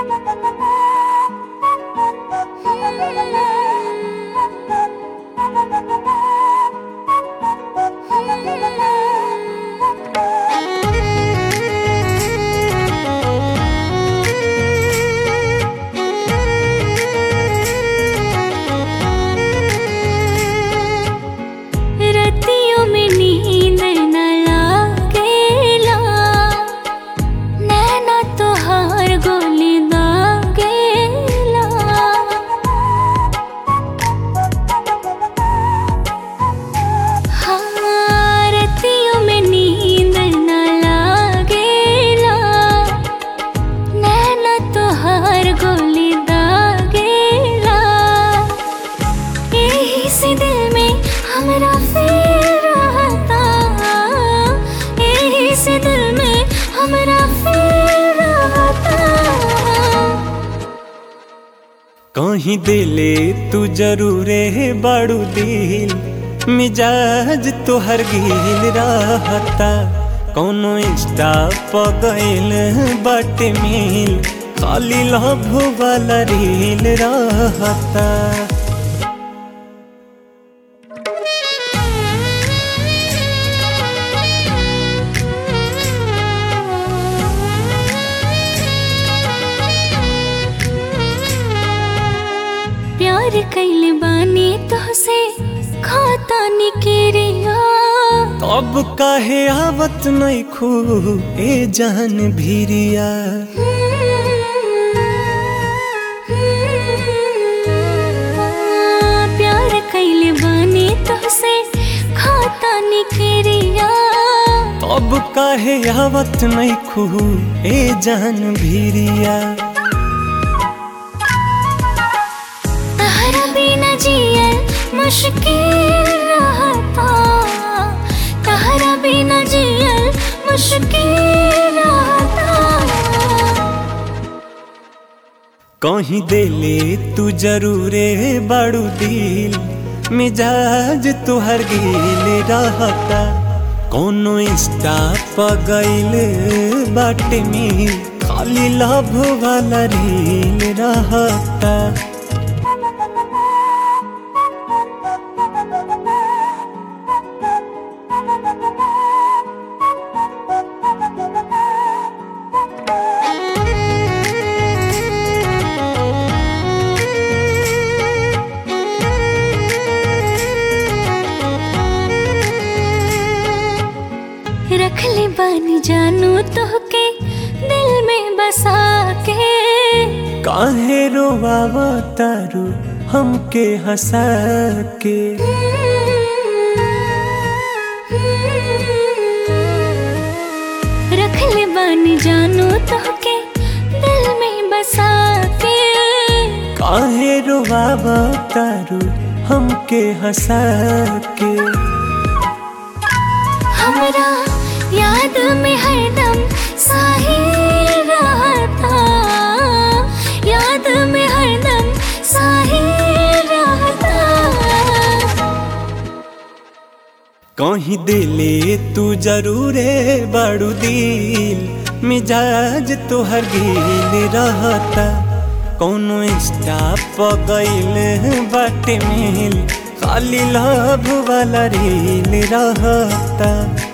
रतियों में नींद न लागेला, नैना तोहार गोली दागेला। हाँ, रतियों में नींद न लागेला, नैना तोहार गोली दागेला। यही से दिल में हमरा फिर रहता, यही से दिल में हमरा फिर रहता। कहीं दिले तू जरूरे बाड़ू दिल, मिजाज तोहर गिल रहता। कौनो इंस्टा प गइल बाटे मिल, खाली लव वाला रील रहता। प्यार कैले बानी तोहसे खाता निकेरिया, अब काहे आवत नहीं खू ए जान भिरिया। प्यार कैले बानी तोहसे खाता निकेरिया, अब काहे आवत नहीं खू ए जान भिरिया। तहरा बिना जियल मुश्किल रहता, तहरा बिना जियल मुश्किल रहता। कहीं दिले तू जरूरे बाड़ू दिल, मिजाज तुहर गिल रहता। कोनो इंस्टा प गइल बाटे मिल, खाली लव वाला रील रहता। रख ले बानी जानू तोहके दिल में बसा के, काहे रोवावा तारू हमके हंसा के। रख ले बानी जानू तोहके दिल में बसा के, काहे रोवावा तारू हमके हंसा के। हमरा याद में हरदम साहिल रहता, याद में हरदम साहिल रहता। कहीं दिले तू जरूरे बाड़ू दिल, मिजाज तोहर गिल रहता। कौनो इंस्टा प गइल बाटे मिल, खाली लव वाला रील रहता।